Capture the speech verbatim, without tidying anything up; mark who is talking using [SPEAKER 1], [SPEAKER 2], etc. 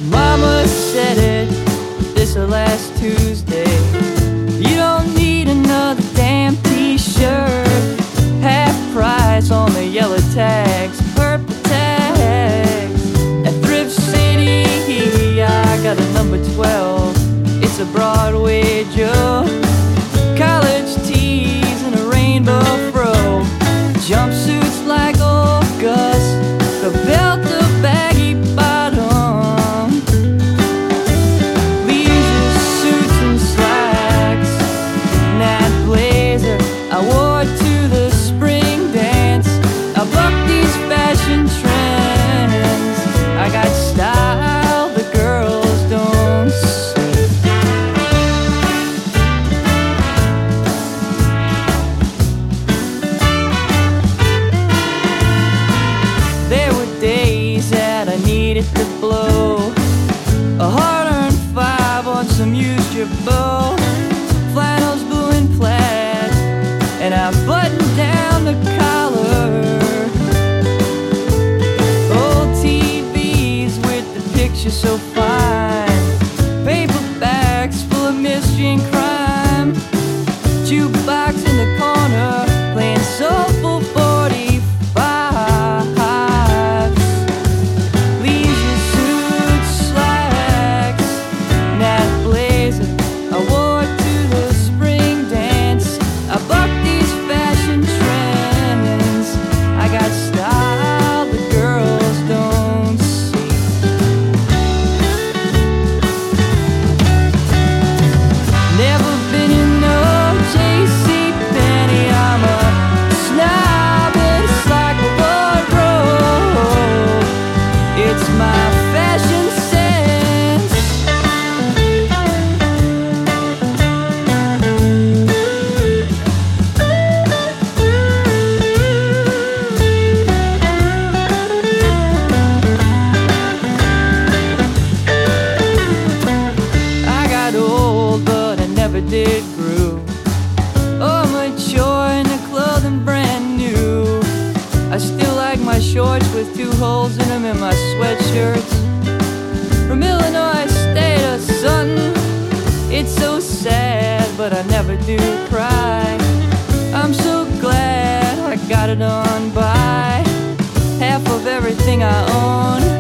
[SPEAKER 1] Mama said it this last Tuesday. You don't need another damn t-shirt. Half price on the yellow tags, purple tags. At Thrift City, I got a number twelve. It's a Broadway Joe. College tees and a rainbow fro. Jumpsuits like old Gus. The belt, the baggy bottom. Leisure suits and slacks. That blazer I wore to the spring dance. I bucked these fashion trends. I got style the girls don't see. There were days that I needed to blow a hard-earned five on some used Jabot. Flannels, blue and plaid, and I buttoned down the collar. Old T Vs with the picture so fine. Paperbacks full of mystery and crime. Jukebox in the corner playing soulful forty-fives. Leisure suits, slacks, that blazer I wore to the spring dance. I bucked these fashion trends. I got style the girls don't see. Never been in no J C Penney. I'm a snob, but it's like a wardrobe. It's my fashion sense. I got old, but I never did grow. Oh, mature in the clothing brand new. I still like my shorts with two holes in them and my sweatshirts. From Illinois State or something. It's so sad, but I never do cry. I'm so glad I got it on by half of everything I own.